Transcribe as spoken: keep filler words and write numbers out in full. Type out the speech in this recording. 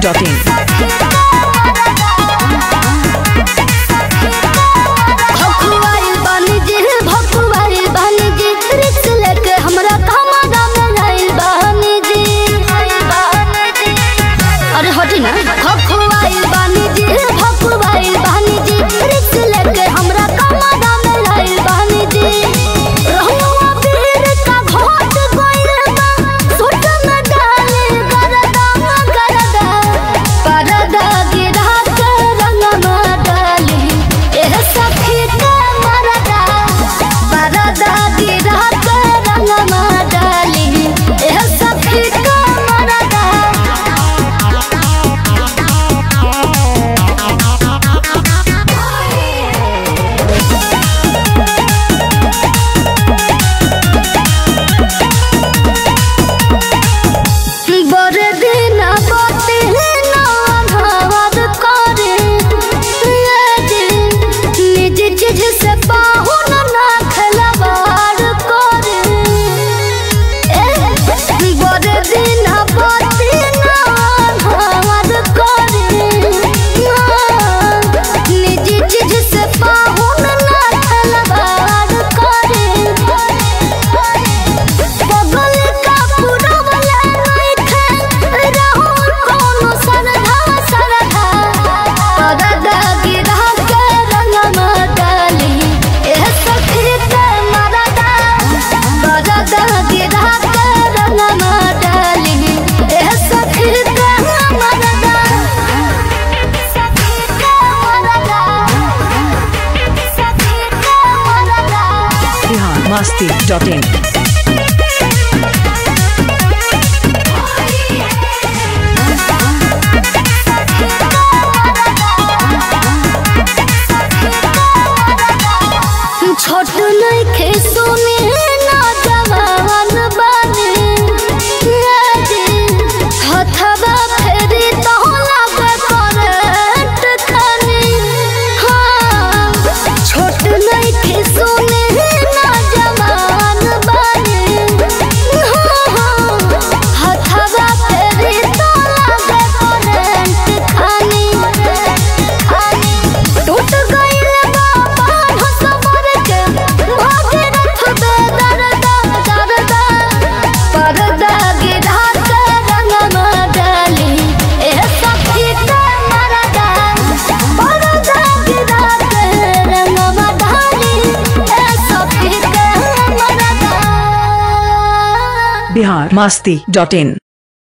Dot in. Masti dot इन। छोट नइखे सोने ना जवान बानी हथवा फेरी तो लागे करंट खानी। हाँ छोट नइखे सोने ना जवान बानी हथवा फेरी तो लागे करंट खानी। टूट गइल बाबा हसबर के भागे रथ बेदरदा दरदा परदा गिरा के रंगमा डाली ए सखी के मरदा परदा गिरा के रंगमा डाली ए सखी के मरदा। बिहार मस्ती डॉट इन।